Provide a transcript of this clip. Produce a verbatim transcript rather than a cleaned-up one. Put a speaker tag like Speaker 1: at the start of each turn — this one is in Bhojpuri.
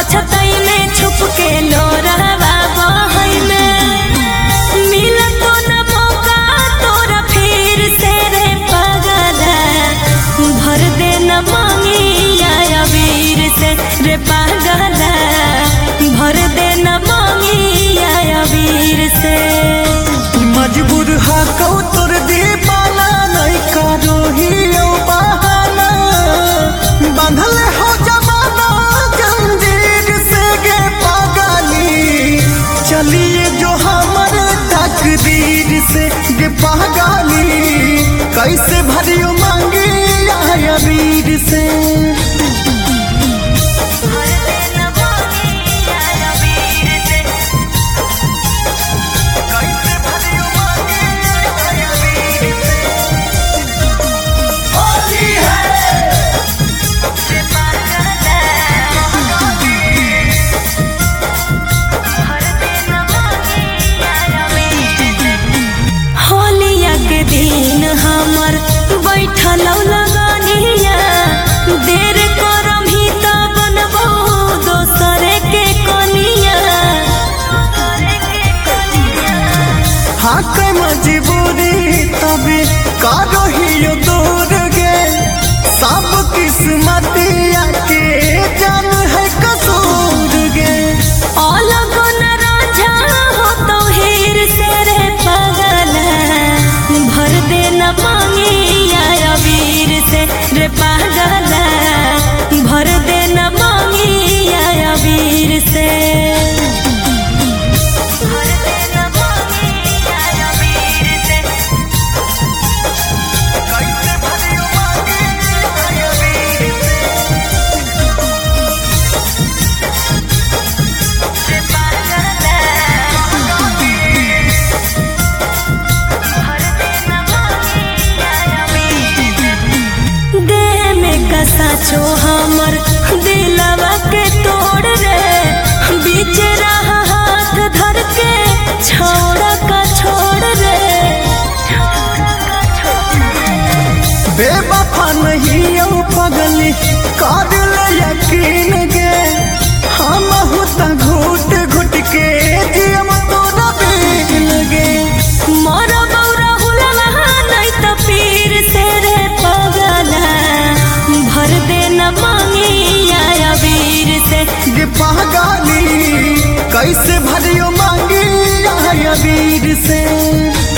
Speaker 1: पछताई में छुप के लोरावा बहई में मिला तो न मौका तोरा फिर से रे पागला भर दे न मांगिया वीर से रे पागला भर दे न मांगिया वीर से
Speaker 2: मजबूर हा कौ तोर दीपाना नहीं करो ही बहाना बांधल हो जमाना जंजीर से गे पागली चलिए जो हमर तकदीर से गे पागली कैसे भरियो मांगी आया वीर से
Speaker 1: हमर बैठल लगानिया देर करम ही त बनबो दोसरे के कनिया
Speaker 2: हाँ के मजबूरी तबे कारो ही दूर गे सब किस्मतिया के जान है कसूर गे
Speaker 1: अलग न राजा हो तो हीर से रे पागला भर दे न मांगिया वीर से रे पागला भर दे न मांगिया वीर से साचो हमर दिलवा के तोड़ रे बीच रहा हाथ धर के छोड़ का छोड़ रे
Speaker 2: बेवफा नहीं ओ पगली कर ले यकीन गे हम होता घुट घुट के जियम तोरा बिन गे
Speaker 1: मोर बौरा हुलवा नहीं तो पीर से रे पगला भर दे न मांगिया वीर से
Speaker 2: गे पागली कैसे भरियो मांगी आया वीर से।